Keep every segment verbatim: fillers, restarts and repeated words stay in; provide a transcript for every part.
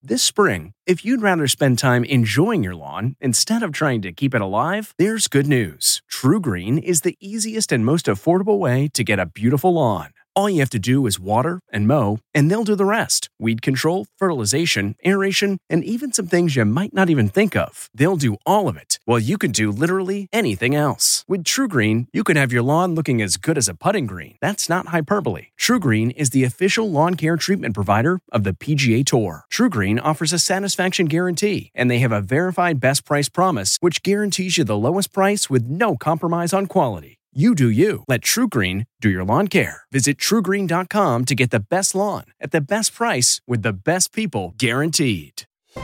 This spring, if you'd rather spend time enjoying your lawn instead of trying to keep it alive, there's good news. TruGreen is the easiest and most affordable way to get a beautiful lawn. All you have to do is water and mow, and they'll do the rest. Weed control, fertilization, aeration, and even some things you might not even think of. They'll do all of it, while you can do literally anything else. With TruGreen, you can have your lawn looking as good as a putting green. That's not hyperbole. TruGreen is the official lawn care treatment provider of the P G A Tour. TruGreen offers a satisfaction guarantee, and they have a verified best price promise, which guarantees you the lowest price with no compromise on quality. You do you. Let TruGreen do your lawn care. Visit True Green dot com to get the best lawn at the best price with the best people guaranteed.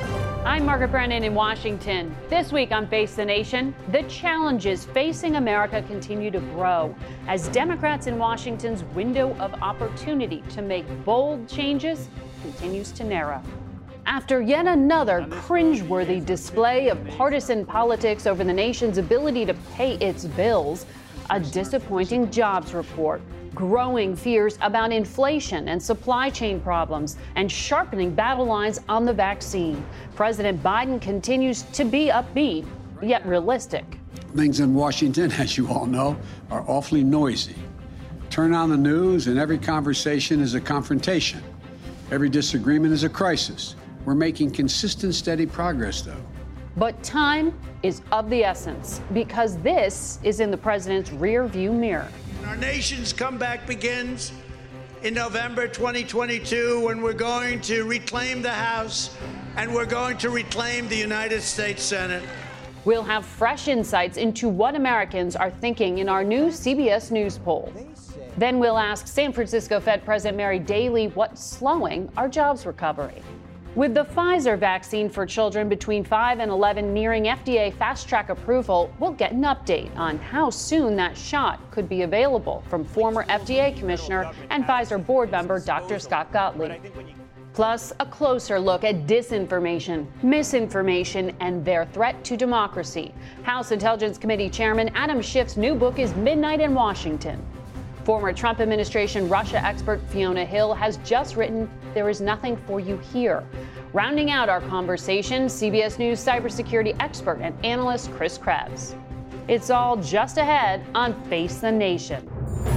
I'm Margaret Brennan in Washington. This week on Face the Nation, the challenges facing America continue to grow as Democrats in Washington's window of opportunity to make bold changes continues to narrow. After yet another cringeworthy display of partisan politics over the nation's ability to pay its bills, a disappointing jobs report, growing fears about inflation and supply chain problems, and sharpening battle lines on the vaccine. President Biden continues to be upbeat, yet realistic. Things in Washington, as you all know, are awfully noisy. Turn on the news and every conversation is a confrontation. Every disagreement is a crisis. We're making consistent, steady progress, though. But time is of the essence because this is in the president's rear view mirror. Our nation's comeback begins in November twenty twenty-two when we're going to reclaim the House and we're going to reclaim the United States Senate. We'll have fresh insights into what Americans are thinking in our new C B S News poll. Then we'll ask San Francisco Fed President Mary Daly what's slowing our jobs recovery. With the Pfizer vaccine for children between five and eleven nearing F D A fast-track approval, we'll get an update on how soon that shot could be available from former F D A Commissioner and Pfizer board member Doctor Scott Gottlieb. Plus, a closer look at disinformation, misinformation, and their threat to democracy. House Intelligence Committee Chairman Adam Schiff's new book is Midnight in Washington. Former Trump administration Russia expert Fiona Hill has just written, There is Nothing for You Here. Rounding out our conversation, C B S News cybersecurity expert and analyst Chris Krebs. It's all just ahead on Face the Nation.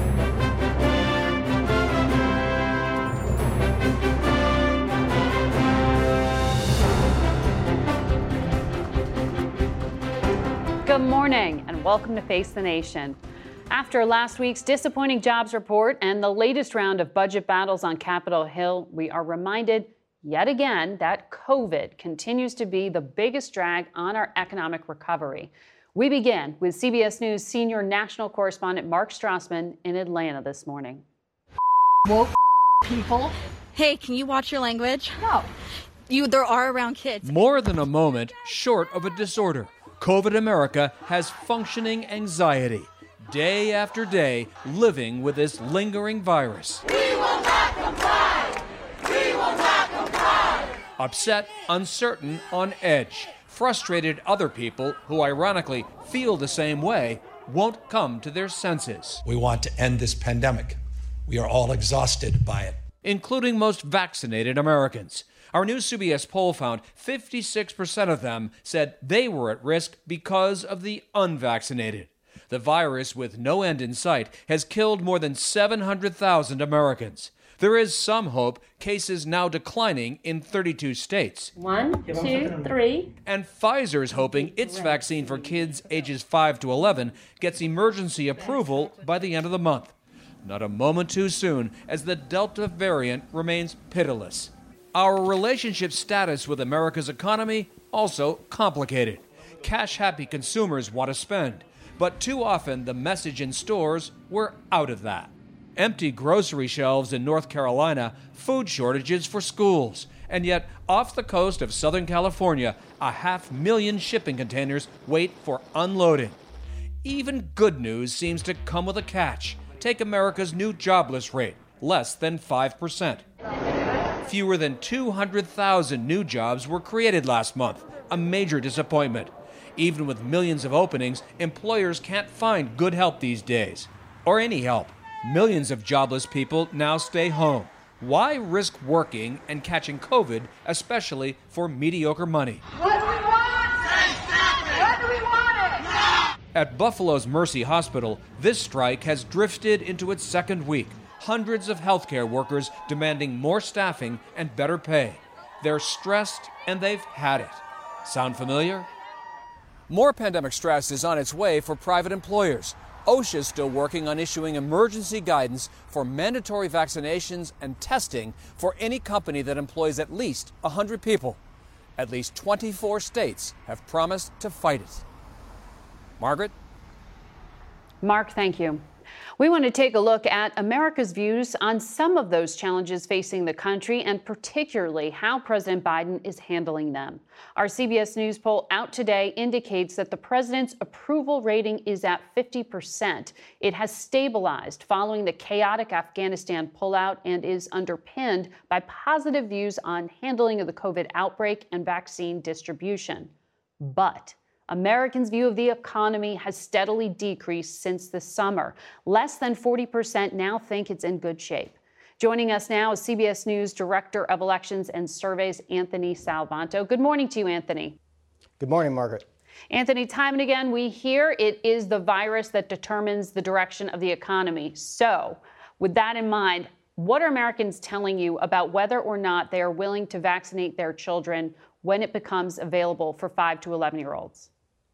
Good morning and welcome to Face the Nation. After last week's disappointing jobs report and the latest round of budget battles on Capitol Hill, we are reminded yet again that COVID continues to be the biggest drag on our economic recovery. We begin with C B S News senior national correspondent Mark Strassman in Atlanta this morning. Woke people. Hey, can you watch your language? No. You, there are around kids. More than a moment short of a disorder. COVID America has functioning anxiety. Day after day, living with this lingering virus. We will not comply! We will not comply! Upset, uncertain, on edge. Frustrated other people, who ironically feel the same way, won't come to their senses. We want to end this pandemic. We are all exhausted by it. Including most vaccinated Americans. Our new C B S poll found fifty-six percent of them said they were at risk because of the unvaccinated. The virus, with no end in sight, has killed more than seven hundred thousand Americans. There is some hope, cases now declining in thirty-two states. One, two, three. And Pfizer's hoping its vaccine for kids ages five to eleven gets emergency approval by the end of the month. Not a moment too soon, as the Delta variant remains pitiless. Our relationship status with America's economy also complicated. Cash-happy consumers want to spend. But too often, the message in stores, we're out of that. Empty grocery shelves in North Carolina, food shortages for schools. And yet, off the coast of Southern California, a half million shipping containers wait for unloading. Even good news seems to come with a catch. Take America's new jobless rate, less than five percent. Fewer than two hundred thousand new jobs were created last month, a major disappointment. Even with millions of openings, employers can't find good help these days. Or any help. Millions of jobless people now stay home. Why risk working and catching COVID, especially for mediocre money? What do we want? What do we want it? No! At Buffalo's Mercy Hospital, this strike has drifted into its second week. Hundreds of healthcare workers demanding more staffing and better pay. They're stressed and they've had it. Sound familiar? More pandemic stress is on its way for private employers. OSHA is still working on issuing emergency guidance for mandatory vaccinations and testing for any company that employs at least one hundred people. At least twenty-four states have promised to fight it. Margaret? Mark, thank you. We want to take a look at America's views on some of those challenges facing the country and particularly how President Biden is handling them. Our C B S News poll out today indicates that the president's approval rating is at fifty percent. It has stabilized following the chaotic Afghanistan pullout and is underpinned by positive views on handling of the COVID outbreak and vaccine distribution. But Americans' view of the economy has steadily decreased since the summer. Less than forty percent now think it's in good shape. Joining us now is C B S News Director of Elections and Surveys, Anthony Salvanto. Good morning to you, Anthony. Good morning, Margaret. Anthony, time and again we hear it is the virus that determines the direction of the economy. So, with that in mind, what are Americans telling you about whether or not they are willing to vaccinate their children when it becomes available for five to eleven-year-olds?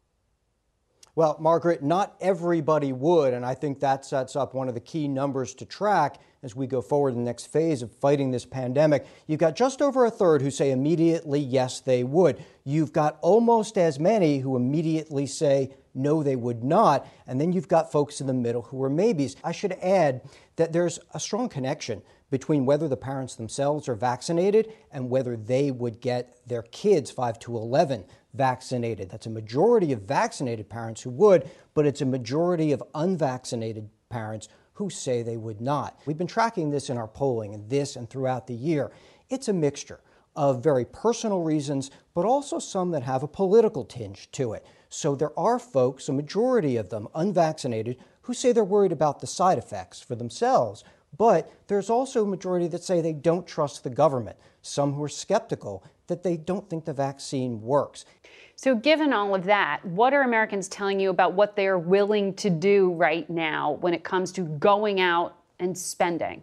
Well, Margaret, not everybody would, and I think that sets up one of the key numbers to track as we go forward in the next phase of fighting this pandemic. You've got just over a third who say immediately yes, they would. You've got almost as many who immediately say no, they would not. And then you've got folks in the middle who are maybes. I should add that there's a strong connection between whether the parents themselves are vaccinated and whether they would get their kids five to eleven vaccinated. That's a majority of vaccinated parents who would, but it's a majority of unvaccinated parents who say they would not. We've been tracking this in our polling and this and throughout the year. It's a mixture of very personal reasons, but also some that have a political tinge to it. So there are folks, a majority of them unvaccinated, who say they're worried about the side effects for themselves. But there's also a majority that say they don't trust the government, some who are skeptical that they don't think the vaccine works. So given all of that, what are Americans telling you about what they're willing to do right now when it comes to going out and spending?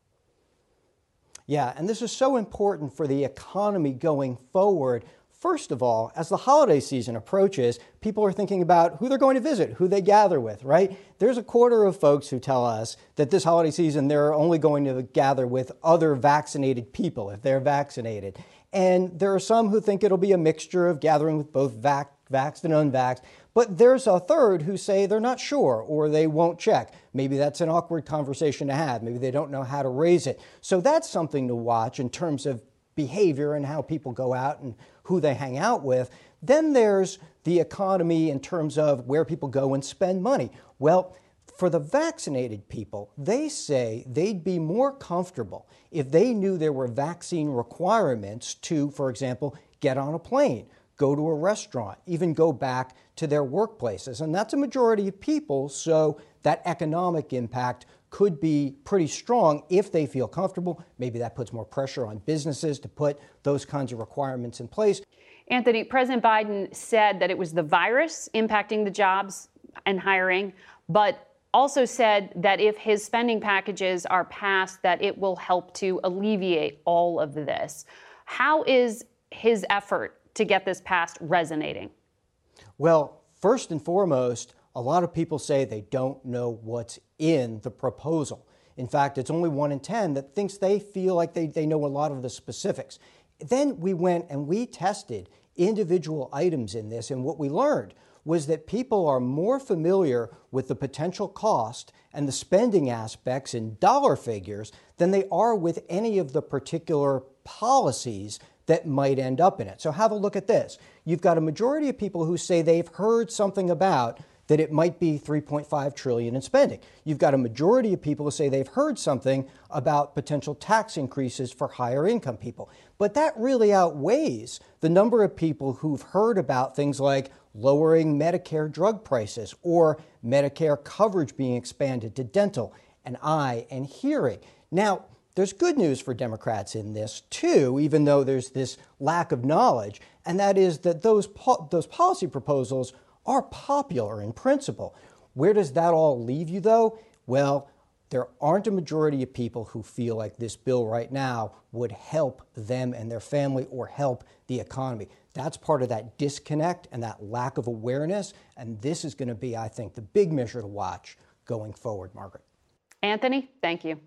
Yeah, and this is so important for the economy going forward. First of all, as the holiday season approaches, people are thinking about who they're going to visit, who they gather with, right? There's a quarter of folks who tell us that this holiday season they're only going to gather with other vaccinated people if they're vaccinated. And there are some who think it'll be a mixture of gathering with both vac- vaxxed and unvaxxed. But there's a third who say they're not sure or they won't check. Maybe that's an awkward conversation to have. Maybe they don't know how to raise it. So that's something to watch in terms of behavior and how people go out and who they hang out with. Then there's the economy in terms of where people go and spend money. Well, for the vaccinated people, they say they'd be more comfortable if they knew there were vaccine requirements to, for example, get on a plane, go to a restaurant, even go back to their workplaces. And that's a majority of people, so that economic impact could be pretty strong if they feel comfortable. Maybe that puts more pressure on businesses to put those kinds of requirements in place. Anthony, President Biden said that it was the virus impacting the jobs and hiring, but also said that if his spending packages are passed, that it will help to alleviate all of this. How is his effort to get this passed resonating? Well, first and foremost, a lot of people say they don't know what's in the proposal. In fact, it's only one in ten that thinks they feel like they, they know a lot of the specifics. Then we went and we tested individual items in this, and what we learned was that people are more familiar with the potential cost and the spending aspects in dollar figures than they are with any of the particular policies that might end up in it. So have a look at this. You've got a majority of people who say they've heard something about that it might be three point five trillion dollars in spending. You've got a majority of people who say they've heard something about potential tax increases for higher income people. But that really outweighs the number of people who've heard about things like lowering Medicare drug prices or Medicare coverage being expanded to dental and eye and hearing. Now, there's good news for Democrats in this, too, even though there's this lack of knowledge, and that is that those, po- those policy proposals are popular in principle. Where does that all leave you, though? Well, there aren't a majority of people who feel like this bill right now would help them and their family or help the economy. That's part of that disconnect and that lack of awareness, and this is going to be, I think, the big measure to watch going forward, Margaret. Anthony, thank you.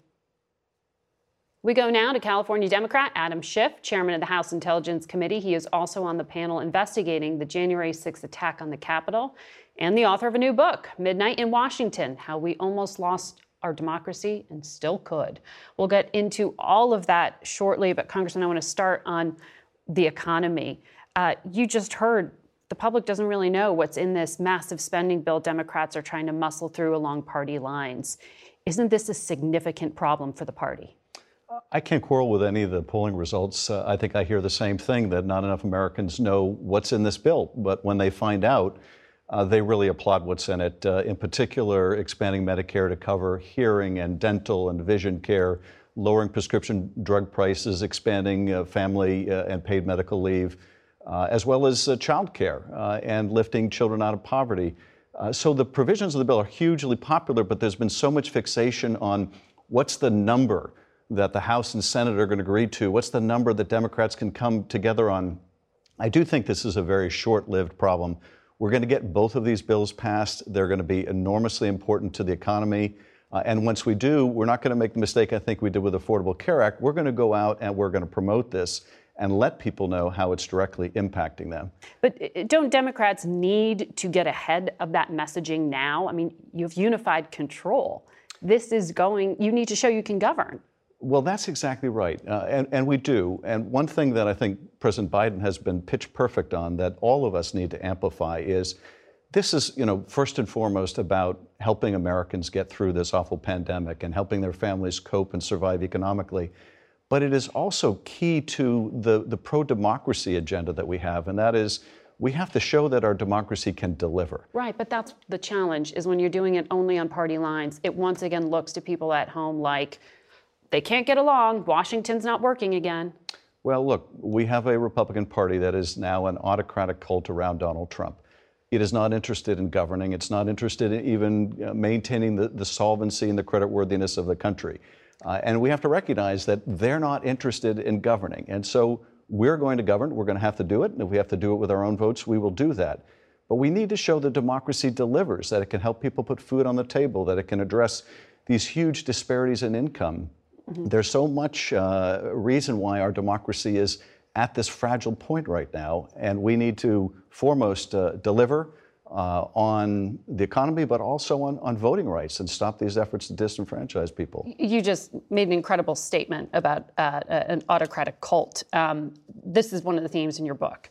We go now to California Democrat Adam Schiff, chairman of the House Intelligence Committee. He is also on the panel investigating the January sixth attack on the Capitol, and the author of a new book, Midnight in Washington, How We Almost Lost Our Democracy and Still Could. We'll get into all of that shortly, but Congressman, I want to start on the economy. Uh, you just heard the public doesn't really know what's in this massive spending bill Democrats are trying to muscle through along party lines. Isn't this a significant problem for the party? I can't quarrel with any of the polling results. Uh, I think I hear the same thing, that not enough Americans know what's in this bill. But when they find out, uh, they really applaud what's in it. Uh, in particular, expanding Medicare to cover hearing and dental and vision care, lowering prescription drug prices, expanding uh, family uh, and paid medical leave, uh, as well as uh, child care uh, and lifting children out of poverty. Uh, so the provisions of the bill are hugely popular, but there's been so much fixation on what's the number that the House and Senate are going to agree to, what's the number that Democrats can come together on. I do think this is a very short-lived problem. We're going to get both of these bills passed. They're going to be enormously important to the economy. Uh, and once we do, we're not going to make the mistake I think we did with the Affordable Care Act. We're going to go out and we're going to promote this and let people know how it's directly impacting them. But don't Democrats need to get ahead of that messaging now? I mean, you have unified control. This is going, you need to show you can govern. Well, that's exactly right, uh, and, and we do. And one thing that I think President Biden has been pitch perfect on that all of us need to amplify is this is, you know, first and foremost about helping Americans get through this awful pandemic and helping their families cope and survive economically. But it is also key to the, the pro-democracy agenda that we have, and that is we have to show that our democracy can deliver. Right, but that's the challenge, is when you're doing it only on party lines, it once again looks to people at home like they can't get along. Washington's not working again. Well, look, we have a Republican Party that is now an autocratic cult around Donald Trump. It is not interested in governing. It's not interested in even uh, maintaining the, the solvency and the creditworthiness of the country. Uh, and we have to recognize that they're not interested in governing. And so we're going to govern. We're going to have to do it. And if we have to do it with our own votes, we will do that. But we need to show that democracy delivers, that it can help people put food on the table, that it can address these huge disparities in income. Mm-hmm. There's so much uh, reason why our democracy is at this fragile point right now, and we need to foremost uh, deliver uh, on the economy, but also on, on voting rights and stop these efforts to disenfranchise people. You just made an incredible statement about uh, an autocratic cult. Um, this is one of the themes in your book.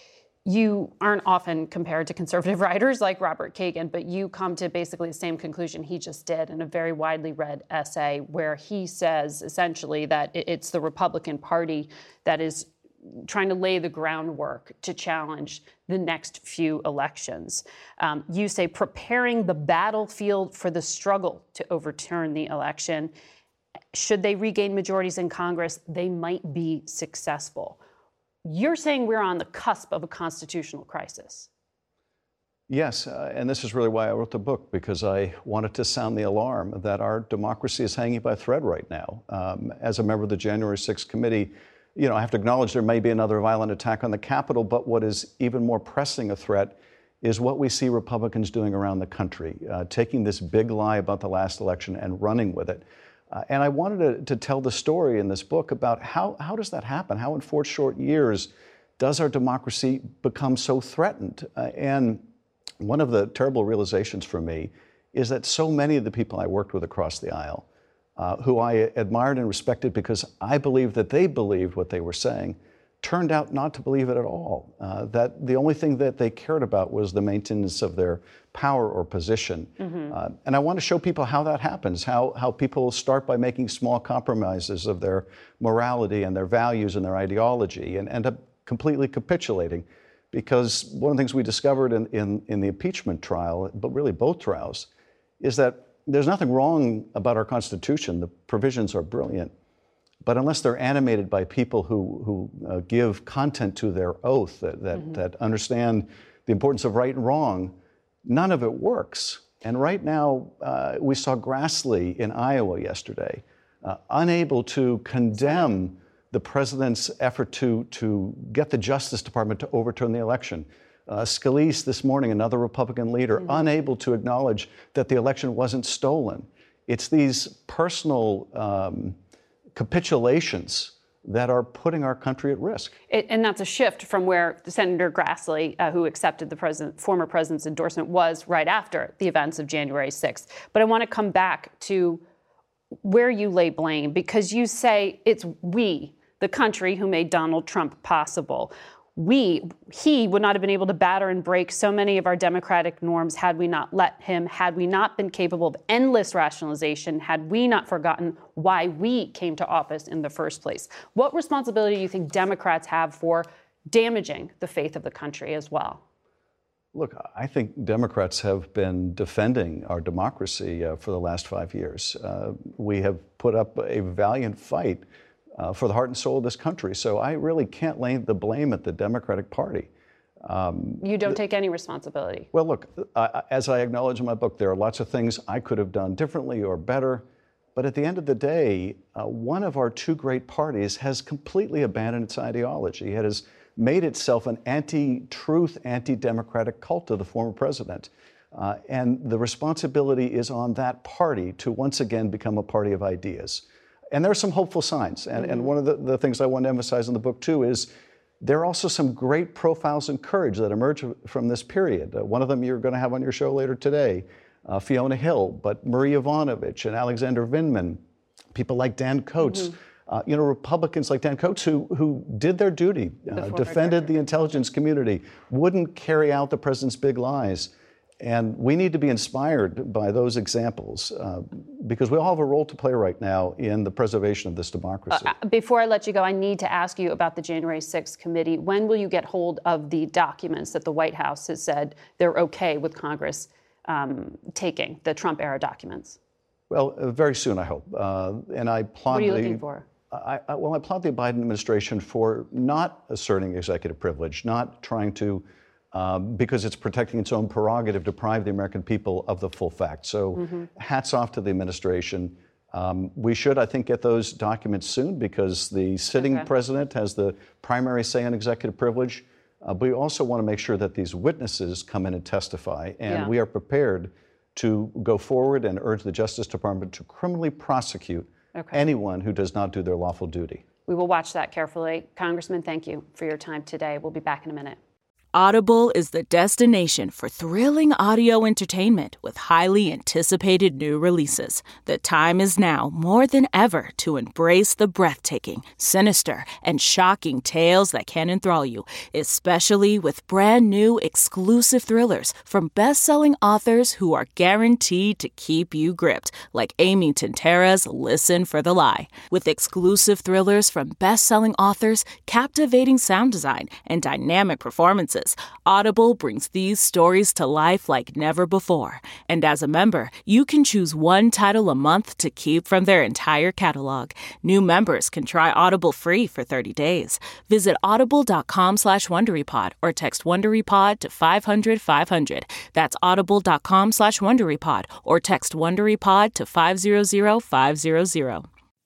You aren't often compared to conservative writers like Robert Kagan, but you come to basically the same conclusion he just did in a very widely read essay where he says essentially that it's the Republican Party that is trying to lay the groundwork to challenge the next few elections. Um, you say preparing the battlefield for the struggle to overturn the election. Should they regain majorities in Congress, they might be successful. You're saying we're on the cusp of a constitutional crisis. Yes, uh, and this is really why I wrote the book, because I wanted to sound the alarm that our democracy is hanging by a thread right now. Um, as a member of the January sixth committee, you know, I have to acknowledge there may be another violent attack on the Capitol, but what is even more pressing a threat is what we see Republicans doing around the country, uh, taking this big lie about the last election and running with it. Uh, and I wanted to, to tell the story in this book about how, how does that happen? How in four short years does our democracy become so threatened? Uh, and one of the terrible realizations for me is that so many of the people I worked with across the aisle, uh, who I admired and respected because I believed that they believed what they were saying, turned out not to believe it at all. Uh, that the only thing that they cared about was the maintenance of their power or position. Mm-hmm. Uh, and I want to show people how that happens, how, how people start by making small compromises of their morality and their values and their ideology and end up completely capitulating. Because one of the things we discovered in, in, in the impeachment trial, but really both trials, is that there's nothing wrong about our Constitution. The provisions are brilliant. But unless they're animated by people who, who uh, give content to their oath, that, that, mm-hmm. that understand the importance of right and wrong, none of it works. And right now, uh, we saw Grassley in Iowa yesterday, uh, unable to condemn the president's effort to, to get the Justice Department to overturn the election. Uh, Scalise this morning, another Republican leader, mm-hmm. unable to acknowledge that the election wasn't stolen. It's these personal um, capitulations that are putting our country at risk. It, and that's a shift from where Senator Grassley, uh, who accepted the president, former president's endorsement, was right after the events of January sixth. But I want to come back to where you lay blame, because you say it's we, the country, who made Donald Trump possible. We, he would not have been able to batter and break so many of our democratic norms had we not let him, had we not been capable of endless rationalization, had we not forgotten why we came to office in the first place. What responsibility do you think Democrats have for damaging the faith of the country as well? Look, I think Democrats have been defending our democracy uh, for the last five years. Uh, we have put up a valiant fight Uh, for the heart and soul of this country. So I really can't lay the blame at the Democratic Party. Um, you don't take any responsibility. Well, look, uh, as I acknowledge in my book, there are lots of things I could have done differently or better. But at the end of the day, uh, one of our two great parties has completely abandoned its ideology. It has made itself an anti-truth, anti-democratic cult of the former president. Uh, and the responsibility is on that party to once again become a party of ideas. And there are some hopeful signs. And, mm-hmm. and one of the, the things I want to emphasize in the book, too, is there are also some great profiles and courage that emerge from this period. Uh, one of them you're going to have on your show later today, uh, Fiona Hill, but Marie Yovanovitch and Alexander Vindman, people like Dan Coats, mm-hmm. uh, you know, Republicans like Dan Coats who, who did their duty, uh, defended the intelligence community, wouldn't carry out the president's big lies. And we need to be inspired by those examples uh, because we all have a role to play right now in the preservation of this democracy. Uh, before I let you go, I need to ask you about the January sixth committee. When will you get hold of the documents that the White House has said they're okay with Congress um, taking, the Trump-era documents? Well, uh, very soon, I hope. Uh, and I applaud What are you the, looking for? I, I, well, I applaud the Biden administration for not asserting executive privilege, not trying to Um, because it's protecting its own prerogative, deprive the American people of the full facts. So mm-hmm. hats off to the administration. Um, we should, I think, get those documents soon because the sitting okay. president has the primary say on executive privilege. Uh, but we also want to make sure that these witnesses come in and testify. And yeah. we are prepared to go forward and urge the Justice Department to criminally prosecute okay. anyone who does not do their lawful duty. We will watch that carefully. Congressman, thank you for your time today. We'll be back in a minute. Audible is the destination for thrilling audio entertainment with highly anticipated new releases. The time is now more than ever to embrace the breathtaking, sinister, and shocking tales that can enthrall you, especially with brand new exclusive thrillers from best-selling authors who are guaranteed to keep you gripped, like Amy Tintera's Listen for the Lie. With exclusive thrillers from best-selling authors, captivating sound design, and dynamic performances, Audible brings these stories to life like never before. And as a member, you can choose one title a month to keep from their entire catalog. New members can try Audible free for thirty days. Visit audible.com slash WonderyPod or text WonderyPod to five hundred five hundred. That's audible.com slash WonderyPod or text WonderyPod to five hundred five hundred.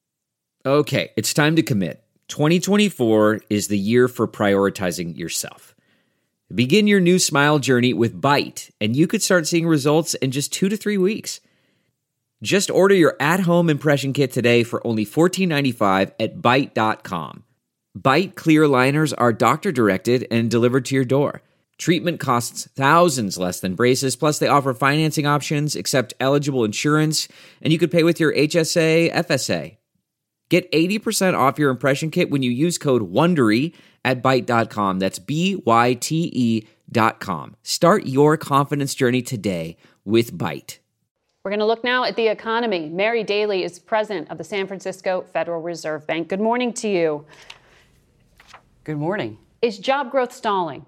Okay, it's time to commit. twenty twenty-four is the year for prioritizing yourself. Begin your new smile journey with Byte, and you could start seeing results in just two to three weeks. Just order your at-home impression kit today for only fourteen ninety-five at Byte dot com. Byte clear liners are doctor-directed and delivered to your door. Treatment costs thousands less than braces, plus they offer financing options, accept eligible insurance, and you could pay with your H S A, F S A. Get eighty percent off your impression kit when you use code WONDERY at Byte dot com. That's B Y T E dot com. Start your confidence journey today with Byte. We're going to look now at the economy. Mary Daly is president of the San Francisco Federal Reserve Bank. Good morning to you. Good morning. Is job growth stalling?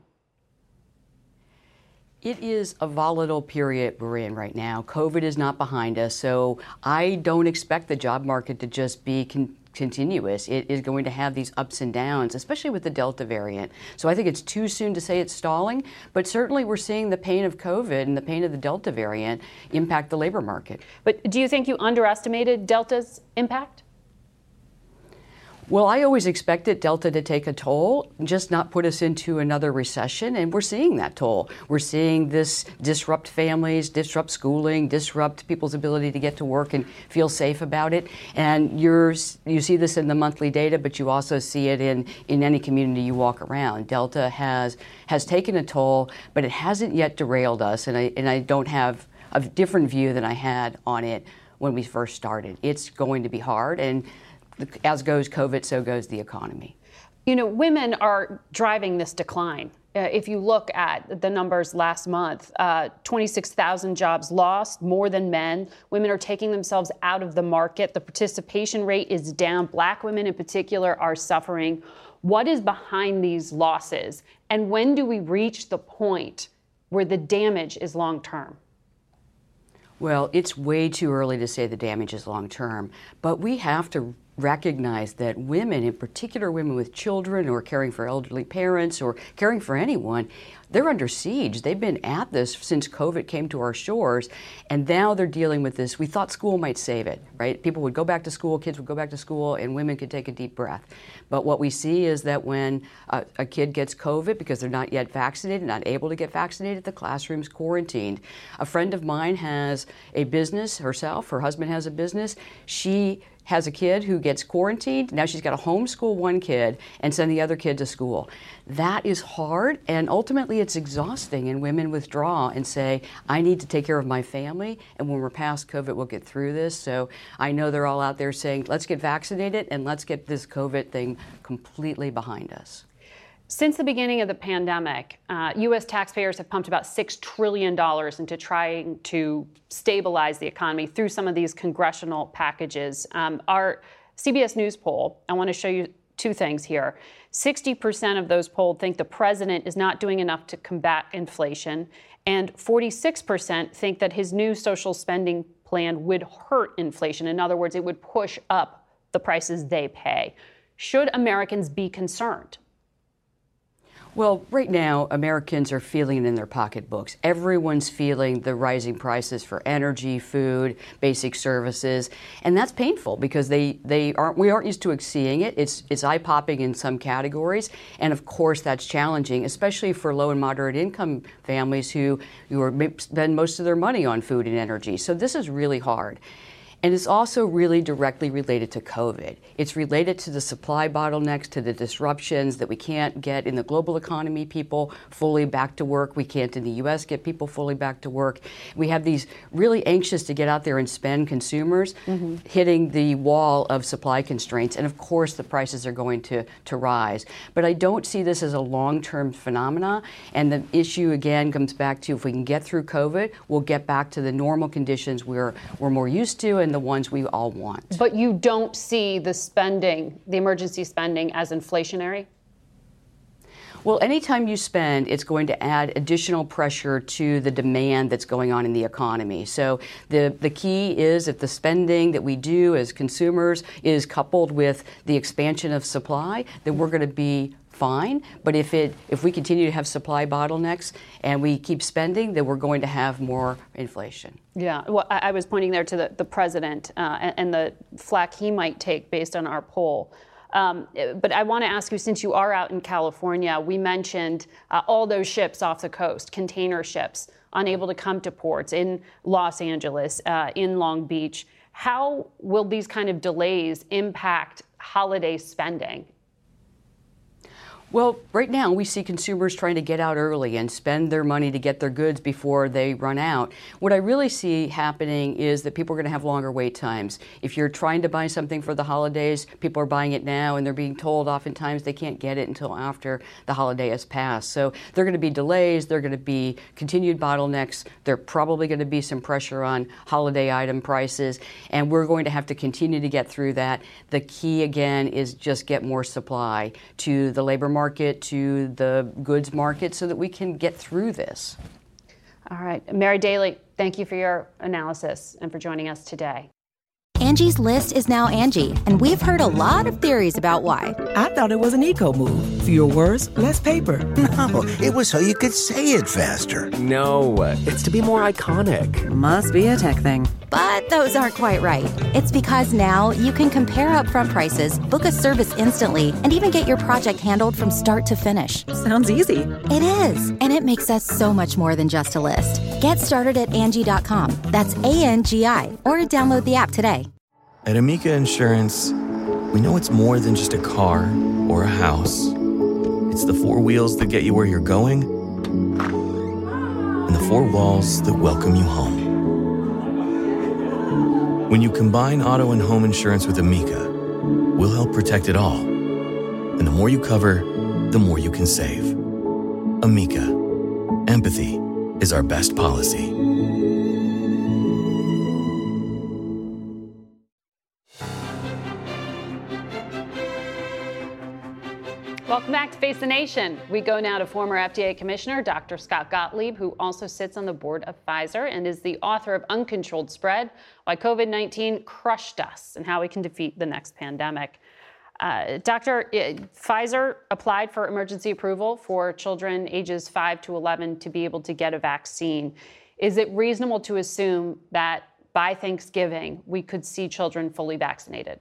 It is a volatile period we're in right now. COVID is not behind us, so I don't expect the job market to just be con- continuous. It is going to have these ups and downs, especially with the Delta variant. So I think it's too soon to say it's stalling, but certainly we're seeing the pain of COVID and the pain of the Delta variant impact the labor market. But do you think you underestimated Delta's impact? Well, I always expected Delta to take a toll, just not put us into another recession, and we're seeing that toll. We're seeing this disrupt families, disrupt schooling, disrupt people's ability to get to work and feel safe about it. And you're, you see this in the monthly data, but you also see it in, in any community you walk around. Delta has has taken a toll, but it hasn't yet derailed us, and I, and I don't have a different view than I had on it when we first started. It's going to be hard, and as goes COVID, so goes the economy. You know, women are driving this decline. Uh, if you look at the numbers last month, uh, twenty-six thousand jobs lost, more than men. Women are taking themselves out of the market. The participation rate is down. Black women in particular are suffering. What is behind these losses? And when do we reach the point where the damage is long term? Well, it's way too early to say the damage is long term, but we have to recognize that women, in particular women with children or caring for elderly parents or caring for anyone, they're under siege. They've been at this since COVID came to our shores, and now they're dealing with this. We thought school might save it, right? People would go back to school, kids would go back to school, and women could take a deep breath. But what we see is that when a, a kid gets COVID because they're not yet vaccinated, not able to get vaccinated, the classroom's quarantined. A friend of mine has a business herself. Her husband has a business. She has a kid who gets quarantined. Now she's got to homeschool one kid and send the other kid to school. That is hard, and ultimately it's exhausting, and women withdraw and say, I need to take care of my family, and when we're past COVID, we'll get through this. So I know they're all out there saying, let's get vaccinated and let's get this COVID thing completely behind us. Since the beginning of the pandemic, uh, U S taxpayers have pumped about six trillion dollars into trying to stabilize the economy through some of these congressional packages. Um, our C B S News poll, I want to show you two things here. sixty percent of those polled think the president is not doing enough to combat inflation, and forty-six percent think that his new social spending plan would hurt inflation. In other words, it would push up the prices they pay. Should Americans be concerned? Well, right now, Americans are feeling it in their pocketbooks. Everyone's feeling the rising prices for energy, food, basic services, and that's painful because they, they aren't we aren't used to seeing it. It's it's eye-popping in some categories, and of course that's challenging, especially for low and moderate income families who who are, spend most of their money on food and energy. So this is really hard. And it's also really directly related to COVID. It's related to the supply bottlenecks, to the disruptions that we can't get in the global economy, people fully back to work. We can't in the U S get people fully back to work. We have these really anxious to get out there and spend consumers mm-hmm. hitting the wall of supply constraints. And of course, the prices are going to, to rise. But I don't see this as a long-term phenomena. And the issue, again, comes back to if we can get through COVID, we'll get back to the normal conditions we're, we're more used to and the ones we all want. But you don't see the spending, the emergency spending, as inflationary? Well, anytime you spend, it's going to add additional pressure to the demand that's going on in the economy. So the, the key is if the spending that we do as consumers is coupled with the expansion of supply, then we're going to be fine. But if it if we continue to have supply bottlenecks and we keep spending, then we're going to have more inflation. Yeah, well, I, I was pointing there to the, the president uh, and, and the flack he might take based on our poll. Um, but I want to ask you, since you are out in California, we mentioned uh, all those ships off the coast, container ships, unable to come to ports in Los Angeles, uh, in Long Beach. How will these kind of delays impact holiday spending? Well, right now we see consumers trying to get out early and spend their money to get their goods before they run out. What I really see happening is that people are going to have longer wait times. If you're trying to buy something for the holidays, people are buying it now and they're being told oftentimes they can't get it until after the holiday has passed. So there are going to be delays, there are going to be continued bottlenecks, there are probably going to be some pressure on holiday item prices, and we're going to have to continue to get through that. The key, again, is just get more supply to the labor market. market to the goods market so that we can get through this. All right. Mary Daly, thank you for your analysis and for joining us today. Angie's List is now Angie, and we've heard a lot of theories about why. I thought it was an eco move. Fewer words, less paper. No, it was so you could say it faster. No, it's to be more iconic. Must be a tech thing. But those aren't quite right. It's because now you can compare upfront prices, book a service instantly, and even get your project handled from start to finish. Sounds easy. It is, and it makes us so much more than just a list. Get started at Angie dot com. That's A N G I, or download the app today. At Amica Insurance, we know it's more than just a car or a house. It's the four wheels that get you where you're going and the four walls that welcome you home. When you combine auto and home insurance with Amica, we'll help protect it all. And the more you cover, the more you can save. Amica. Empathy is our best policy. Welcome back to Face the Nation. We go now to former F D A Commissioner Doctor Scott Gottlieb, who also sits on the board of Pfizer and is the author of Uncontrolled Spread, Why COVID nineteen Crushed Us and How We Can Defeat the Next Pandemic. Uh, Doctor, uh, Pfizer applied for emergency approval for children ages five to eleven to be able to get a vaccine. Is it reasonable to assume that by Thanksgiving we could see children fully vaccinated?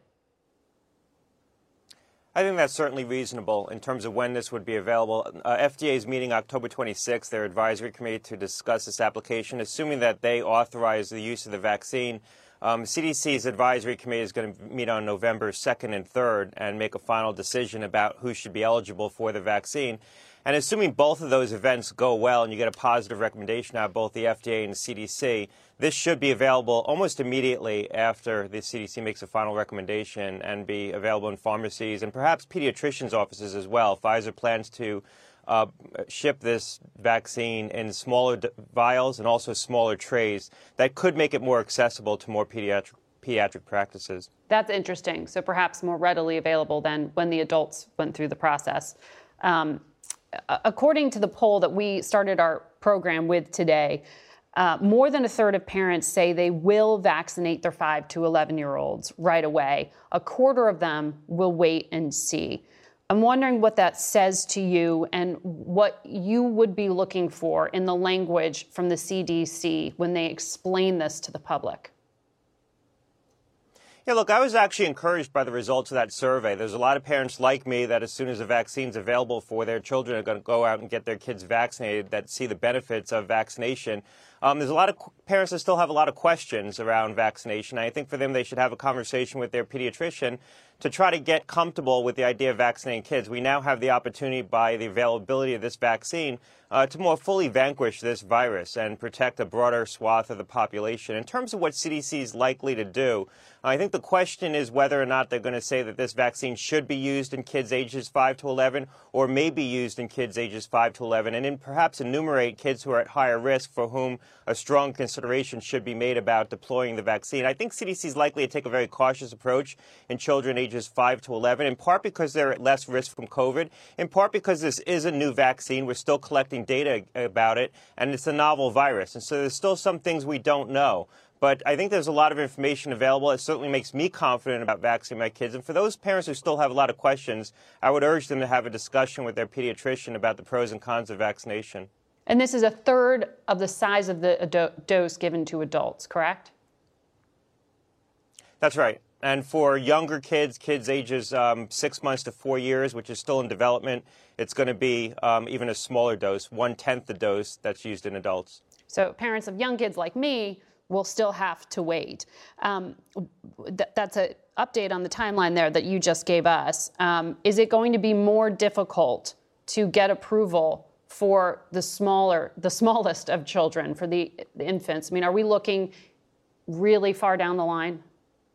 I think that's certainly reasonable in terms of when this would be available. Uh, F D A is meeting October twenty-sixth, their advisory committee, to discuss this application, assuming that they authorize the use of the vaccine. Um, C D C's advisory committee is going to meet on November second and third and make a final decision about who should be eligible for the vaccine. And assuming both of those events go well and you get a positive recommendation out of both the F D A and the C D C, this should be available almost immediately after the C D C makes a final recommendation and be available in pharmacies and perhaps pediatricians' offices as well. Pfizer plans to uh, ship this vaccine in smaller vials and also smaller trays that could make it more accessible to more pediatric pediatric practices. That's interesting. So perhaps more readily available than when the adults went through the process. Um, According to the poll that we started our program with today, uh, more than a third of parents say they will vaccinate their five to eleven-year-olds right away. A quarter of them will wait and see. I'm wondering what that says to you and what you would be looking for in the language from the C D C when they explain this to the public. Yeah, look, I was actually encouraged by the results of that survey. There's a lot of parents like me that as soon as the vaccine's available for their children are going to go out and get their kids vaccinated that see the benefits of vaccination. Um, there's a lot of parents that still have a lot of questions around vaccination. I think for them, they should have a conversation with their pediatrician to try to get comfortable with the idea of vaccinating kids. We now have the opportunity by the availability of this vaccine uh, to more fully vanquish this virus and protect a broader swath of the population. In terms of what C D C is likely to do, I think the question is whether or not they're going to say that this vaccine should be used in kids ages five to eleven or may be used in kids ages five to eleven, and then perhaps enumerate kids who are at higher risk for whom a strong consideration should be made about deploying the vaccine. I think C D C is likely to take a very cautious approach in children ages five to eleven, in part because they're at less risk from COVID, in part because this is a new vaccine. We're still collecting data about it, and it's a novel virus. And so there's still some things we don't know. But I think there's a lot of information available. It certainly makes me confident about vaccinating my kids. And for those parents who still have a lot of questions, I would urge them to have a discussion with their pediatrician about the pros and cons of vaccination. And this is a third of the size of the do- dose given to adults, correct? That's right. And for younger kids, kids ages um, six months to four years, which is still in development, it's going to be um, even a smaller dose, one-tenth the dose that's used in adults. So parents of young kids like me will still have to wait. Um, th- that's an update on the timeline there that you just gave us. Um, is it going to be more difficult to get approval for the smaller, the smallest of children, for the, the infants? I mean, are we looking really far down the line?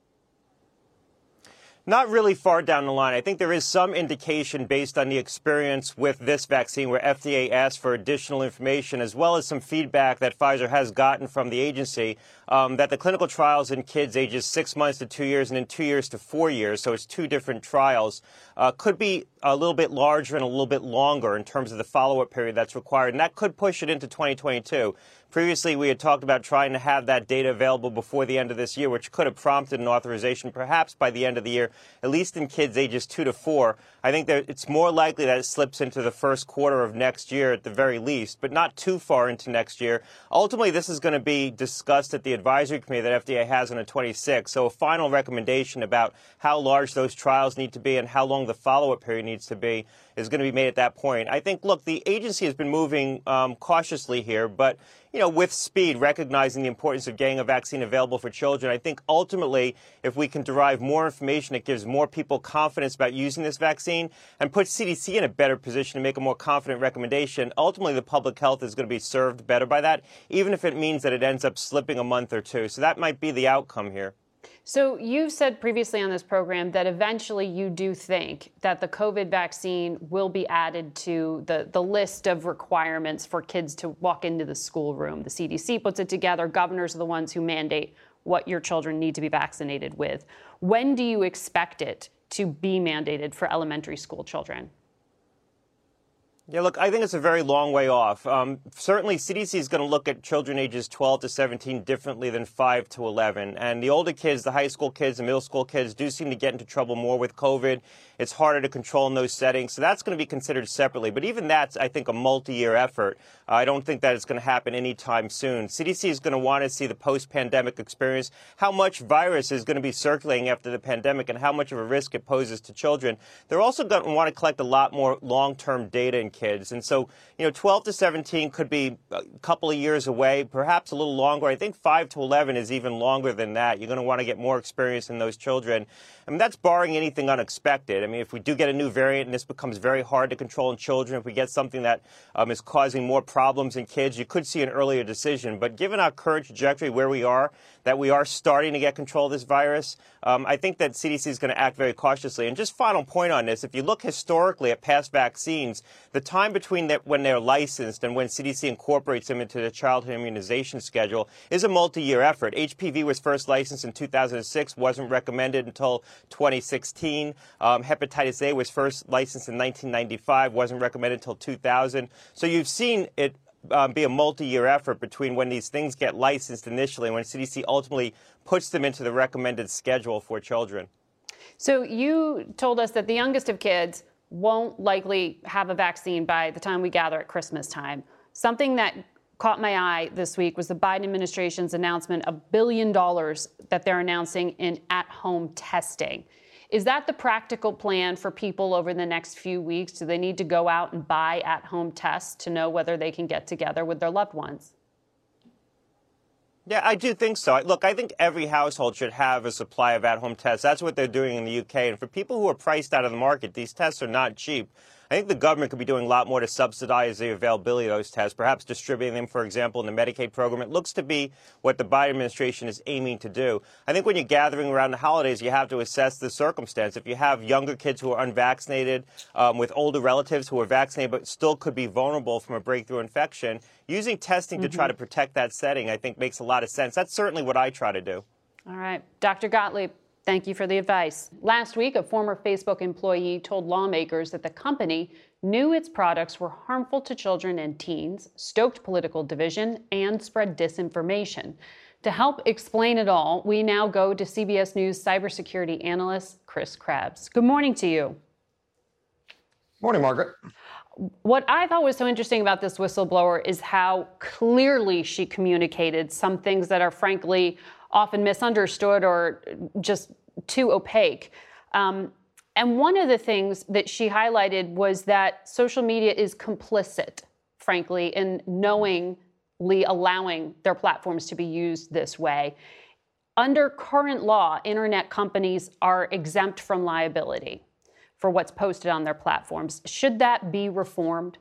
Not really far down the line. I think there is some indication based on the experience with this vaccine where F D A asked for additional information, as well as some feedback that Pfizer has gotten from the agency, um, that the clinical trials in kids ages six months to two years and then two years to four years, so it's two different trials, uh, could be a little bit larger and a little bit longer in terms of the follow-up period that's required, and that could push it into twenty twenty-two. Previously, we had talked about trying to have that data available before the end of this year, which could have prompted an authorization perhaps by the end of the year, at least in kids ages two to four. I think that it's more likely that it slips into the first quarter of next year at the very least, but not too far into next year. Ultimately, this is going to be discussed at the advisory committee that F D A has on the twenty-sixth. So a final recommendation about how large those trials need to be and how long the follow-up period needs to be is going to be made at that point. I think, look, the agency has been moving um, cautiously here, but, you know, with speed, recognizing the importance of getting a vaccine available for children. I think ultimately, if we can derive more information that gives more people confidence about using this vaccine and put C D C in a better position to make a more confident recommendation, ultimately the public health is going to be served better by that, even if it means that it ends up slipping a month or two. So that might be the outcome here. So you've said previously on this program that eventually you do think that the COVID vaccine will be added to the, the list of requirements for kids to walk into the schoolroom. The C D C puts it together. Governors are the ones who mandate what your children need to be vaccinated with. When do you expect it to be mandated for elementary school children? Yeah, look, I think it's a very long way off. Um, certainly, C D C is going to look at children ages twelve to seventeen differently than five to eleven. And the older kids, the high school kids, the middle school kids do seem to get into trouble more with COVID. It's harder to control in those settings. So that's going to be considered separately. But even that's, I think, a multi-year effort. Uh, I don't think that it's going to happen anytime soon. C D C is going to want to see the post-pandemic experience, how much virus is going to be circulating after the pandemic and how much of a risk it poses to children. They're also going to want to collect a lot more long-term data in kids. And so, you know, twelve to seventeen could be a couple of years away, perhaps a little longer. I think five to eleven is even longer than that. You're going to want to get more experience in those children. I mean, that's barring anything unexpected. I mean, if we do get a new variant and this becomes very hard to control in children, if we get something that um, is causing more problems in kids, you could see an earlier decision. But given our current trajectory where we are, that we are starting to get control of this virus, um, I think that C D C is going to act very cautiously. And just final point on this, if you look historically at past vaccines, the time between that when they're licensed and when C D C incorporates them into the childhood immunization schedule is a multi-year effort. H P V was first licensed in two thousand six, wasn't recommended until twenty sixteen. Um, hepatitis A was first licensed in nineteen ninety-five, wasn't recommended until two thousand. So you've seen it Um, be a multi-year effort between when these things get licensed initially and when C D C ultimately puts them into the recommended schedule for children. So you told us that the youngest of kids won't likely have a vaccine by the time we gather at Christmas time. Something that caught my eye this week was the Biden administration's announcement of a billion dollars that they're announcing in at-home testing. Is that the practical plan for people over the next few weeks? Do they need to go out and buy at-home tests to know whether they can get together with their loved ones? Yeah, I do think so. Look, I think every household should have a supply of at-home tests. That's what they're doing in the U K. And for people who are priced out of the market, these tests are not cheap. I think the government could be doing a lot more to subsidize the availability of those tests, perhaps distributing them, for example, in the Medicaid program. It looks to be what the Biden administration is aiming to do. I think when you're gathering around the holidays, you have to assess the circumstance. If you have younger kids who are unvaccinated um, with older relatives who are vaccinated but still could be vulnerable from a breakthrough infection, using testing mm-hmm. to try to protect that setting, I think, makes a lot of sense. That's certainly what I try to do. All right. Doctor Gottlieb, thank you for the advice. Last week, a former Facebook employee told lawmakers that the company knew its products were harmful to children and teens, stoked political division, and spread disinformation. To help explain it all, we now go to C B S News cybersecurity analyst Chris Krebs. Good morning to you. Morning, Margaret. What I thought was so interesting about this whistleblower is how clearly she communicated some things that are frankly often misunderstood or just too opaque. Um, and one of the things that she highlighted was that social media is complicit, frankly, in knowingly allowing their platforms to be used this way. Under current law, internet companies are exempt from liability for what's posted on their platforms. Should that be reformed?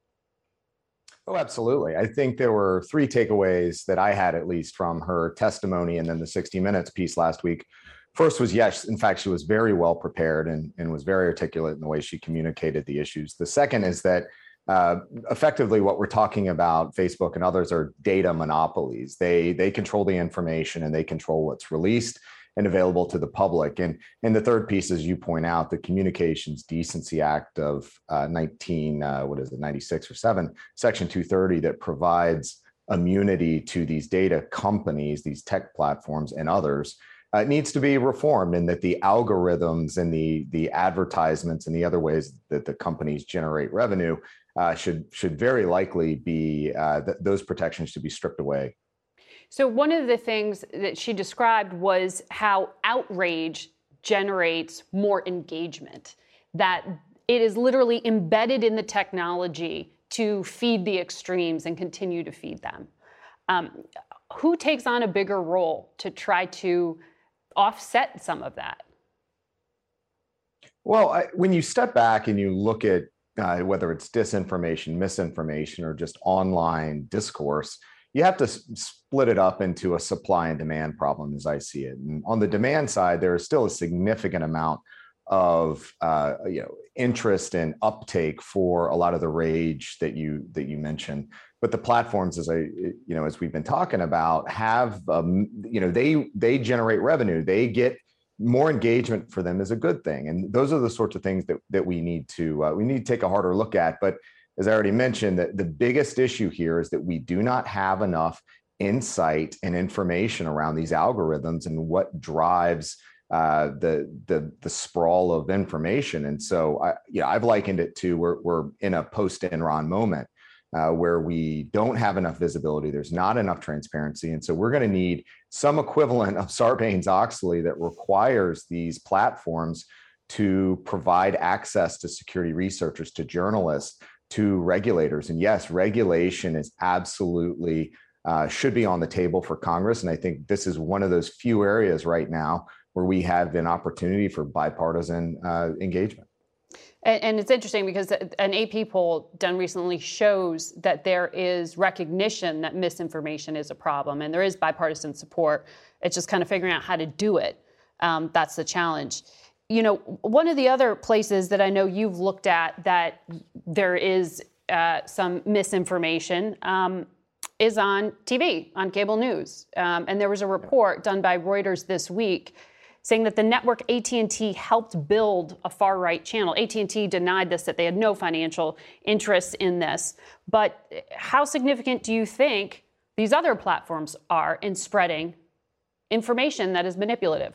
Oh, absolutely. I think there were three takeaways that I had, at least, from her testimony and then the sixty minutes piece last week. First was, yes, in fact, she was very well prepared and, and was very articulate in the way she communicated the issues. The second is that uh, effectively what we're talking about, Facebook and others, are data monopolies. They, they control the information and they control what's released. and available to the public. And, and the third piece, as you point out, the Communications Decency Act of uh, nineteen, uh, what is it, ninety-six or seven, Section two thirty, that provides immunity to these data companies, these tech platforms and others, uh, needs to be reformed, and that the algorithms and the, the advertisements and the other ways that the companies generate revenue uh, should, should very likely be, uh, th- those protections should be stripped away. So one of the things that she described was how outrage generates more engagement, that it is literally embedded in the technology to feed the extremes and continue to feed them. Um, who takes on a bigger role to try to offset some of that? Well, I, when you step back and you look at uh, whether it's disinformation, misinformation, or just online discourse, you have to s- split it up into a supply and demand problem, as I see it. And on the demand side, there is still a significant amount of uh, you know interest and uptake for a lot of the rage that you that you mentioned. But the platforms, as I you know as we've been talking about, have um, you know they they generate revenue. They get more engagement for them is a good thing, and those are the sorts of things that that we need to uh, we need to take a harder look at. But as I already mentioned, that the biggest issue here is that we do not have enough insight and information around these algorithms and what drives uh, the the the sprawl of information. And so, I, yeah, I've likened it to we're we're in a post-Enron moment uh, where we don't have enough visibility. There's not enough transparency, and so we're going to need some equivalent of Sarbanes-Oxley that requires these platforms to provide access to security researchers, to journalists, to regulators. And yes, regulation is absolutely uh, should be on the table for Congress. And I think this is one of those few areas right now where we have an opportunity for bipartisan uh, engagement. And, and it's interesting because an A P poll done recently shows that there is recognition that misinformation is a problem, and there is bipartisan support. It's just kind of figuring out how to do it. Um, that's the challenge. You know, one of the other places that I know you've looked at that there is uh, some misinformation um, is on T V, on cable news. Um, and there was a report done by Reuters this week saying that the network A T and T helped build a far-right channel. A T and T denied this, that they had no financial interest in this. But how significant do you think these other platforms are in spreading information that is manipulative?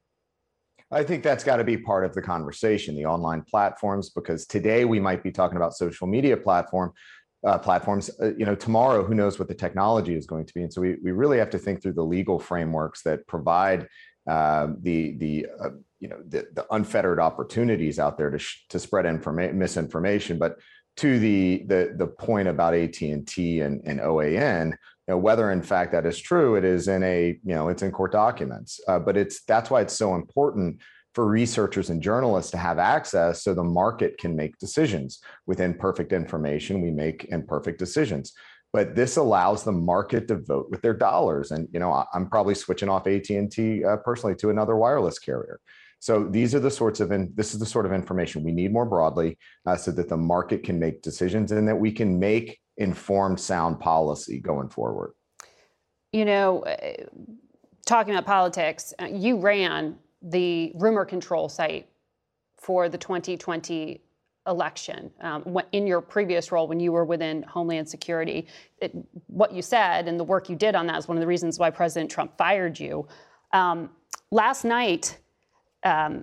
I think that's got to be part of the conversation, the online platforms, because today we might be talking about social media platform uh, platforms. Uh, you know, tomorrow, who knows what the technology is going to be, and so we we really have to think through the legal frameworks that provide uh, the the uh, you know the, the unfettered opportunities out there to sh- to spread informa- misinformation. But to the the the point about A T and T and, and O A N. You know, whether in fact that is true, it is in a, you know, it's in court documents. Uh, but it's that's why it's so important for researchers and journalists to have access so the market can make decisions. With imperfect information, we make imperfect decisions. But this allows the market to vote with their dollars. And, you know, I'm probably switching off A T and T uh, personally to another wireless carrier. So these are the sorts of, in, this is the sort of information we need more broadly uh, so that the market can make decisions and that we can make informed, sound policy going forward. You know, talking about politics, you ran the rumor control site for the twenty twenty election um, in your previous role when you were within Homeland Security. It, what you said and the work you did on that is one of the reasons why President Trump fired you. Um, last night, um,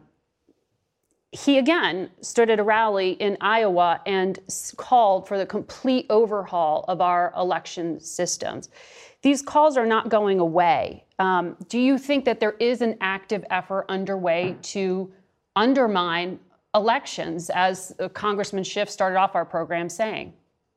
he again stood at a rally in Iowa and called for the complete overhaul of our election systems. These calls are not going away. Um, do you think that there is an active effort underway to undermine elections, as uh, Congressman Schiff started off our program saying?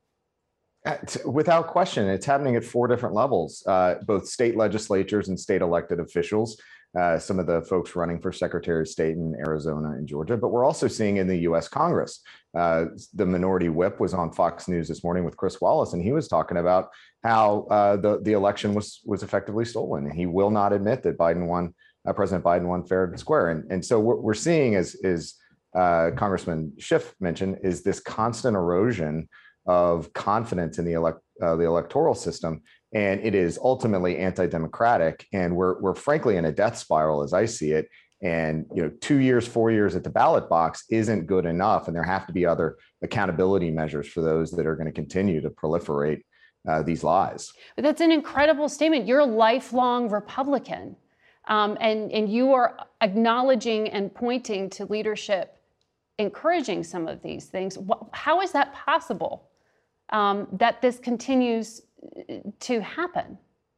Without question, it's happening at four different levels, uh, both state legislatures and state elected officials. Uh, some of the folks running for Secretary of State in Arizona and Georgia, but we're also seeing in the U S Congress. Uh, the minority whip was on Fox News this morning with Chris Wallace, and he was talking about how uh, the, the election was was effectively stolen. And he will not admit that Biden won, uh, President Biden won fair and square. And, and so what we're seeing is, is uh, Congressman Schiff mentioned, is this constant erosion of confidence in the elect, uh, the electoral system. And it is ultimately anti-democratic. And we're, we're frankly in a death spiral as I see it. And, you know, two years, four years at the ballot box isn't good enough. And there have to be other accountability measures for those that are going to continue to proliferate uh, these lies. But that's an incredible statement. You're a lifelong Republican, um, and, and you are acknowledging and pointing to leadership, encouraging some of these things. How is that possible, um, that this continues to happen?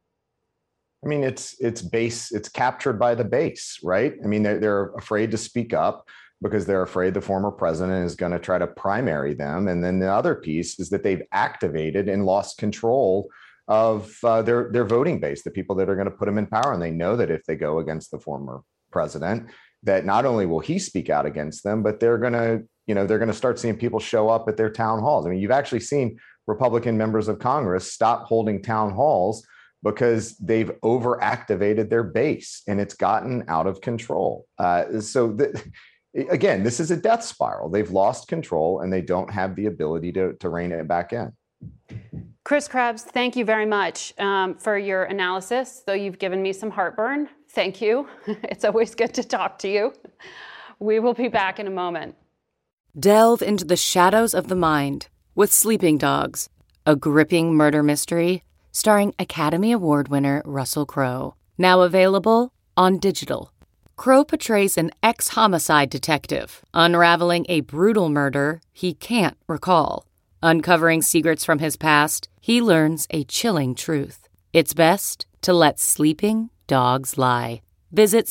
I mean, it's it's base, it's captured by the base, right? I mean, they're, they're afraid to speak up because they're afraid the former president is going to try to primary them. And then the other piece is that they've activated and lost control of uh, their, their voting base, the people that are going to put them in power. And they know that if they go against the former president, that not only will he speak out against them, but they're going to, you know, they're going to start seeing people show up at their town halls. I mean, you've actually seen Republican members of Congress stop holding town halls because they've overactivated their base and it's gotten out of control. Uh, so the, again, this is a death spiral. They've lost control and they don't have the ability to, to rein it back in. Chris Krebs, thank you very much um, for your analysis. Though you've given me some heartburn, thank you. It's always good to talk to you. We will be back in a moment. Delve into the shadows of the mind with Sleeping Dogs, a gripping murder mystery starring Academy Award winner Russell Crowe. Now available on digital. Crowe portrays an ex-homicide detective unraveling a brutal murder he can't recall. Uncovering secrets from his past, he learns a chilling truth. It's best to let sleeping dogs lie. Visit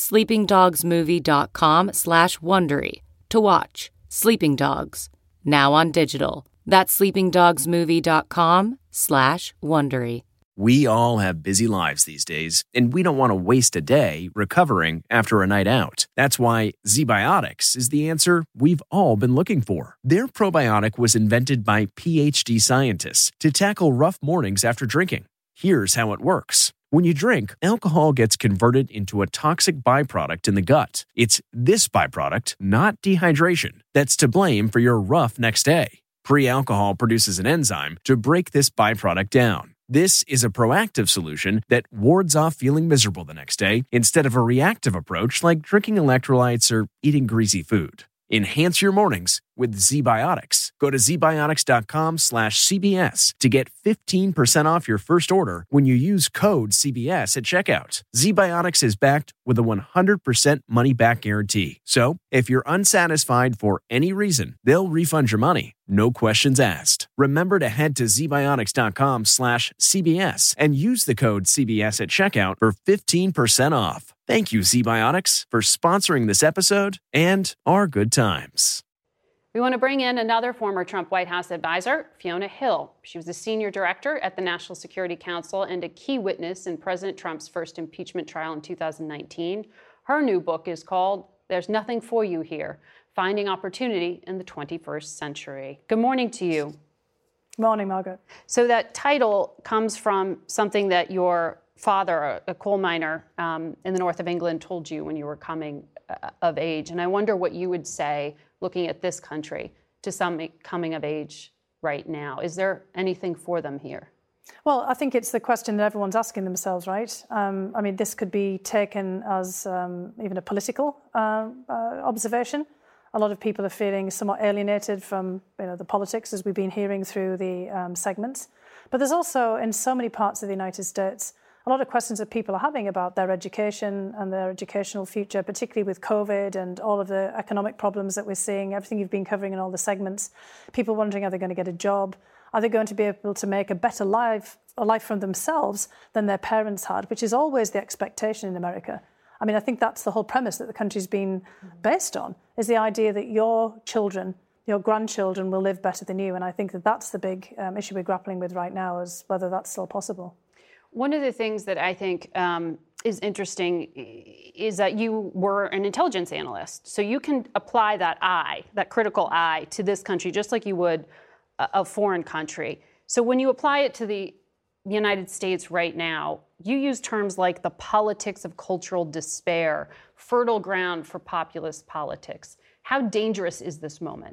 sleepingdogsmovie.com slash Wondery to watch Sleeping Dogs, now on digital. That's sleepingdogsmovie.com slash Wondery. We all have busy lives these days, and we don't want to waste a day recovering after a night out. That's why ZBiotics is the answer we've all been looking for. Their probiotic was invented by P H D scientists to tackle rough mornings after drinking. Here's how it works. When you drink, alcohol gets converted into a toxic byproduct in the gut. It's this byproduct, not dehydration, that's to blame for your rough next day. Pre-alcohol produces an enzyme to break this byproduct down. This is a proactive solution that wards off feeling miserable the next day instead of a reactive approach like drinking electrolytes or eating greasy food. Enhance your mornings with ZBiotics. Go to zbiotics.com slash CBS to get fifteen percent off your first order when you use code C B S at checkout. ZBiotics is backed with a one hundred percent money-back guarantee. So, if you're unsatisfied for any reason, they'll refund your money. No questions asked. Remember to head to zbiotics.com slash CBS and use the code C B S at checkout for fifteen percent off. Thank you, ZBiotics, for sponsoring this episode and our good times. We want to bring in another former Trump White House advisor, Fiona Hill. She was a senior director at the National Security Council and a key witness in President Trump's first impeachment trial in two thousand nineteen. Her new book is called There's Nothing for You Here, Finding Opportunity in the twenty-first Century. Good morning to you. Morning, Margaret. So that title comes from something that your father, a coal miner um, in the north of England, told you when you were coming uh, of age. And I wonder what you would say, looking at this country, to some coming of age right now. Is there anything for them here? Well, I think it's the question that everyone's asking themselves, right? Um, I mean, this could be taken as um, even a political uh, uh, observation. A lot of people are feeling somewhat alienated from, you know, the politics, as we've been hearing through the um, segments. But there's also, in so many parts of the United States, a lot of questions that people are having about their education and their educational future, particularly with COVID and all of the economic problems that we're seeing, everything you've been covering in all the segments. People wondering, are they going to get a job? Are they going to be able to make a better life, a life for themselves than their parents had, which is always the expectation in America. I mean, I think that's the whole premise that the country's been based on, is the idea that your children, your grandchildren will live better than you. And I think that that's the big um, issue we're grappling with right now, is whether that's still possible. One of the things that I think um, is interesting is that you were an intelligence analyst. So you can apply that eye, that critical eye, to this country just like you would a, a foreign country. So when you apply it to the United States right now, you use terms like the politics of cultural despair, fertile ground for populist politics. How dangerous is this moment?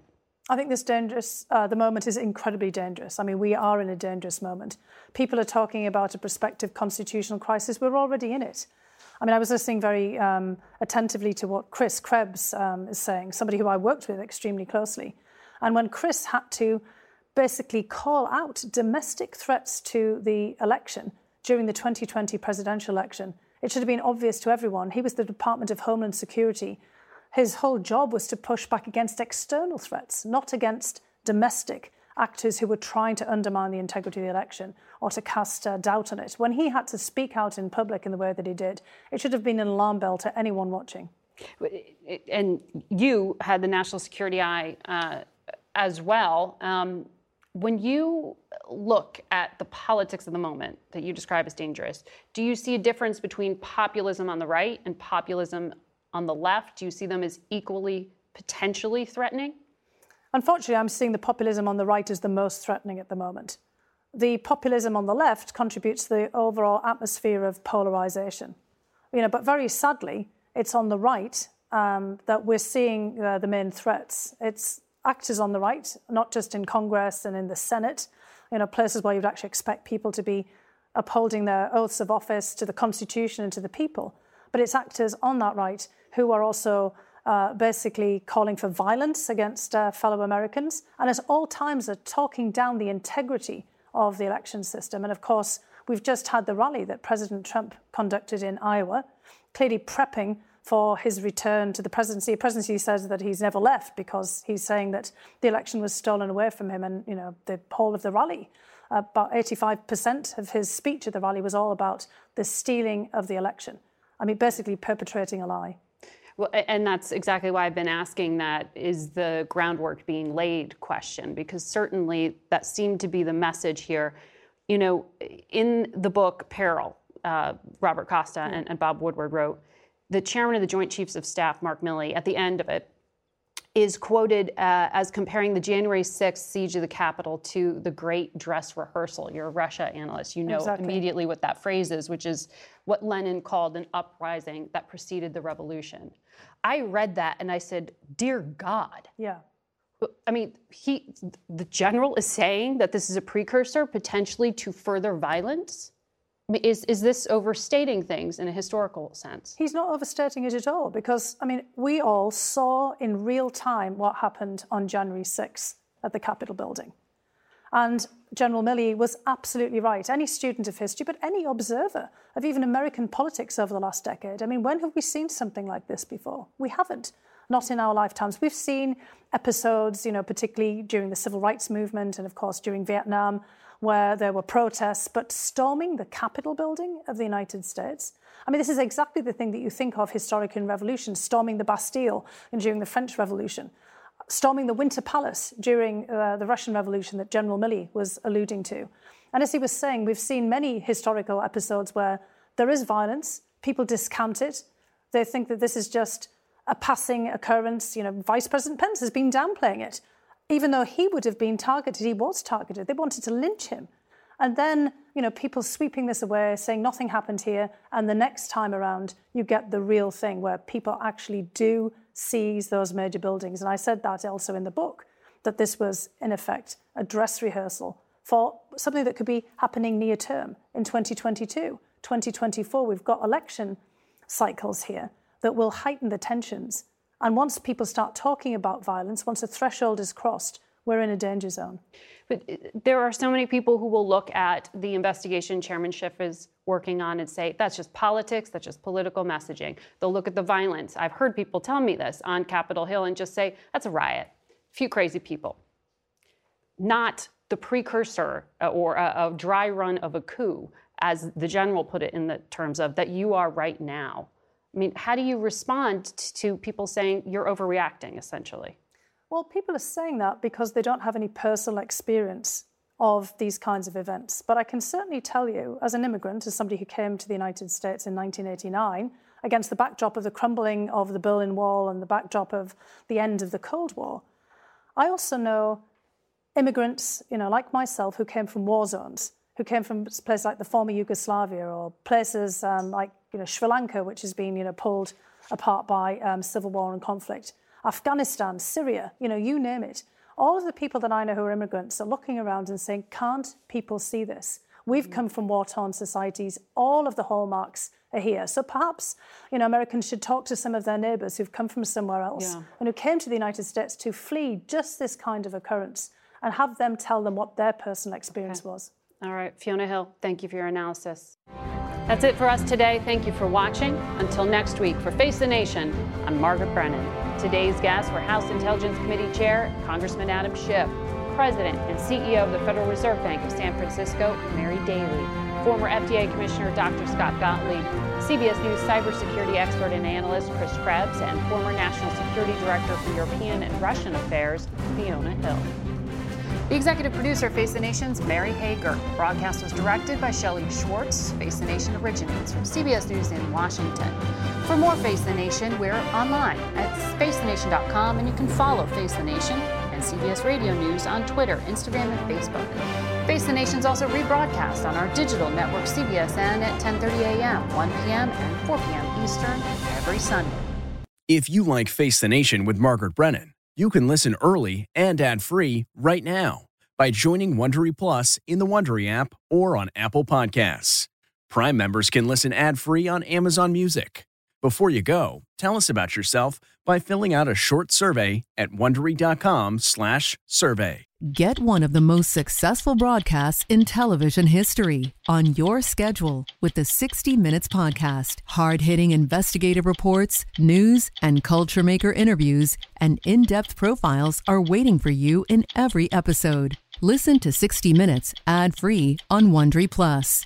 I think this dangerous, uh, the moment is incredibly dangerous. I mean, we are in a dangerous moment. People are talking about a prospective constitutional crisis. We're already in it. I mean, I was listening very um, attentively to what Chris Krebs um, is saying, somebody who I worked with extremely closely. And when Chris had to basically call out domestic threats to the election during the twenty twenty presidential election, it should have been obvious to everyone. He was the Department of Homeland Security. His whole job was to push back against external threats, not against domestic actors who were trying to undermine the integrity of the election or to cast uh, doubt on it. When he had to speak out in public in the way that he did, it should have been an alarm bell to anyone watching. And you had the national security eye uh, as well. Um, when you look at the politics of the moment that you describe as dangerous, do you see a difference between populism on the right and populism on the left? Do you see them as equally potentially threatening? Unfortunately, I'm seeing the populism on the right as the most threatening at the moment. The populism on the left contributes to the overall atmosphere of polarisation. You know, but very sadly, it's on the right um, that we're seeing uh, the main threats. It's actors on the right, not just in Congress and in the Senate, you know, places where you'd actually expect people to be upholding their oaths of office to the Constitution and to the people. But it's actors on that right who are also uh, basically calling for violence against uh, fellow Americans, and at all times are talking down the integrity of the election system. And of course, we've just had the rally that President Trump conducted in Iowa, clearly prepping for his return to the presidency. The presidency says that he's never left because he's saying that the election was stolen away from him. And, you know, the whole of the rally, uh, about eighty-five percent of his speech at the rally was all about the stealing of the election. I mean, basically perpetrating a lie. Well, and that's exactly why I've been asking that is the groundwork being laid question, because certainly that seemed to be the message here. You know, in the book Peril, uh, Robert Costa mm. and, and Bob Woodward wrote, the chairman of the Joint Chiefs of Staff, Mark Milley, at the end of it, is quoted uh, as comparing the January sixth siege of the Capitol to the Great Dress Rehearsal. You're a Russia analyst. You know exactly. immediately what that phrase is, which is what Lenin called an uprising that preceded the revolution. I read that and I said, dear God. Yeah. I mean, he, the general is saying that this is a precursor potentially to further violence. I mean, is, is this overstating things in a historical sense? He's not overstating it at all because, I mean, we all saw in real time what happened on January sixth at the Capitol building. And General Milley was absolutely right. Any student of history, but any observer of even American politics over the last decade. I mean, when have we seen something like this before? We haven't. Not in our lifetimes. We've seen episodes, you know, particularly during the Civil Rights Movement and, of course, during Vietnam, where there were protests, but storming the Capitol building of the United States. I mean, this is exactly the thing that you think of historically in revolutions, storming the Bastille and during the French Revolution, storming the Winter Palace during uh, the Russian Revolution that General Milley was alluding to. And as he was saying, we've seen many historical episodes where there is violence, people discount it, they think that this is just a passing occurrence. You know, Vice President Pence has been downplaying it. Even though he would have been targeted, he was targeted. They wanted to lynch him. And then, you know, people sweeping this away, saying nothing happened here. And the next time around, you get the real thing where people actually do seize those major buildings. And I said that also in the book, that this was, in effect, a dress rehearsal for something that could be happening near term in twenty twenty-two, twenty twenty-four. We've got election cycles here that will heighten the tensions. And once people start talking about violence, once a threshold is crossed, we're in a danger zone. But there are so many people who will look at the investigation Chairman Schiff is working on and say, that's just politics, that's just political messaging. They'll look at the violence. I've heard people tell me this on Capitol Hill and just say, that's a riot, a few crazy people. Not the precursor or a, a dry run of a coup, as the general put it in the terms of that you are right now. I mean, how do you respond to people saying you're overreacting, essentially? Well, people are saying that because they don't have any personal experience of these kinds of events. But I can certainly tell you, as an immigrant, as somebody who came to the United States in nineteen eighty-nine, against the backdrop of the crumbling of the Berlin Wall and the backdrop of the end of the Cold War, I also know immigrants, you know, like myself, who came from war zones, who came from places like the former Yugoslavia or places um, like you know, Sri Lanka, which has been, you know, pulled apart by um, civil war and conflict, Afghanistan, Syria, you know, you name it. All of the people that I know who are immigrants are looking around and saying, can't people see this? We've come from war-torn societies. All of the hallmarks are here. So perhaps, you know, Americans should talk to some of their neighbours who've come from somewhere else yeah. and who came to the United States to flee just this kind of occurrence and have them tell them what their personal experience okay. was. All right, Fiona Hill, thank you for your analysis. That's it for us today. Thank you for watching. Until next week, for Face the Nation, I'm Margaret Brennan. Today's guests were House Intelligence Committee Chair Congressman Adam Schiff, President and C E O of the Federal Reserve Bank of San Francisco, Mary Daly, former F D A Commissioner Doctor Scott Gottlieb, C B S News cybersecurity expert and analyst Chris Krebs, and former National Security Director for European and Russian Affairs, Fiona Hill. The executive producer of Face the Nation's Mary Hager. The broadcast was directed by Shelley Schwartz. Face the Nation originates from C B S News in Washington. For more Face the Nation, we're online at face the nation dot com, and you can follow Face the Nation and C B S Radio News on Twitter, Instagram, and Facebook. Face the Nation's also rebroadcast on our digital network C B S N at ten thirty a.m., one p.m., and four p.m. Eastern every Sunday. If you like Face the Nation with Margaret Brennan, you can listen early and ad-free right now by joining Wondery Plus in the Wondery app or on Apple Podcasts. Prime members can listen ad-free on Amazon Music. Before you go, tell us about yourself by filling out a short survey at Wondery.com slash survey. Get one of the most successful broadcasts in television history on your schedule with the sixty minutes Podcast. Hard-hitting investigative reports, news, and culture maker interviews, and in-depth profiles are waiting for you in every episode. Listen to sixty minutes ad-free on Wondery Plus.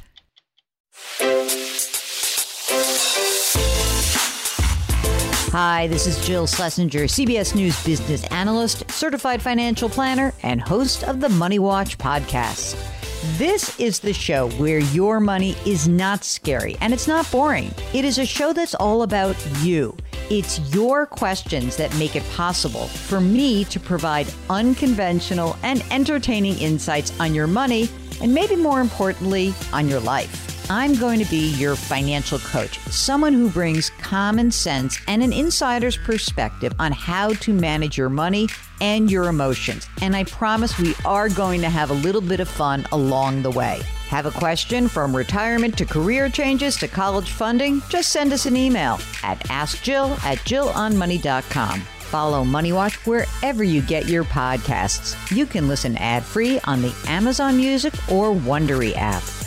Hi, this is Jill Schlesinger, C B S News business analyst, certified financial planner, and host of the Money Watch podcast. This is the show where your money is not scary and it's not boring. It is a show that's all about you. It's your questions that make it possible for me to provide unconventional and entertaining insights on your money, and maybe more importantly, on your life. I'm going to be your financial coach, someone who brings common sense and an insider's perspective on how to manage your money and your emotions. And I promise we are going to have a little bit of fun along the way. Have a question from retirement to career changes to college funding? Just send us an email at ask jill at jill on money dot com. Follow Money Watch wherever you get your podcasts. You can listen ad-free on the Amazon Music or Wondery app.